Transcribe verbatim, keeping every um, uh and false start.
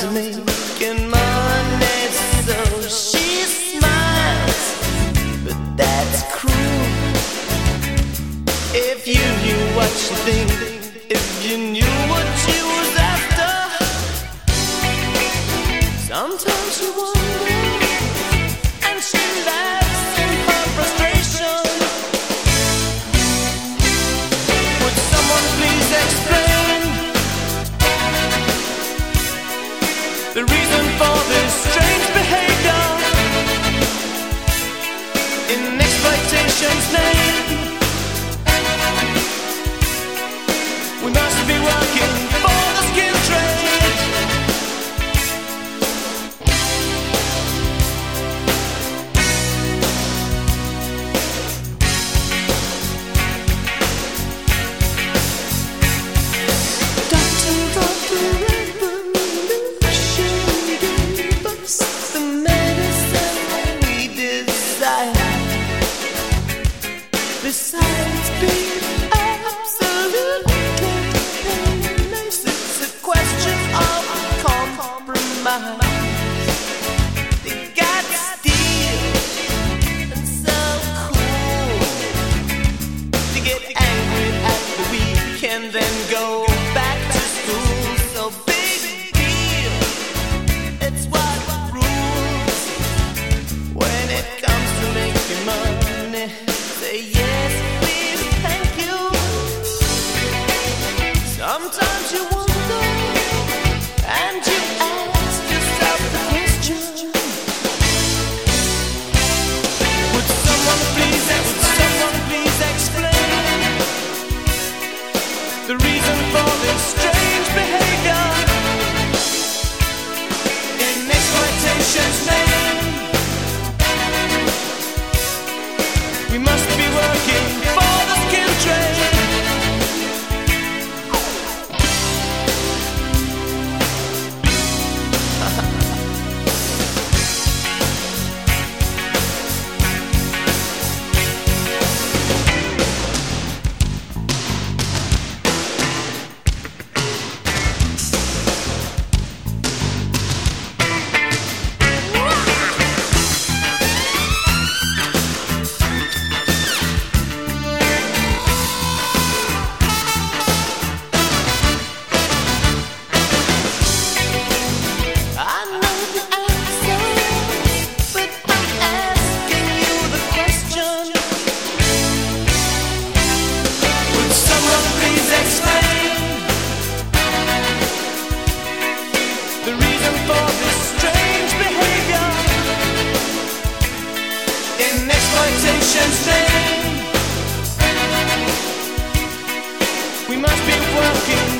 to making money, so she smiles, but that's cruel. If you knew what she thinks, if you knew what she was after, sometimes you wonder, and she laughs in her frustration. Would someone please explain the reason for this strange behavior in exploitation's name? We must be working for the skill trade. Doctor of the revolution gave us the medicine we desire. Besides being absolutely painless, it's a question of compromise. They got steel and so cool to get angry at the weak and then go back to school. So big deal, it's what rules when it comes to making money. Say yes, please, thank you. Sometimes you wonder, and you ask yourself the question: would someone please, would someone please explain the reason for this strange behavior in exploitation's name? We must be working for the skill trade. I know the answer, but I'm asking you the question. Would someone please explain the reason for this strange behavior in exploitation's name? We must be working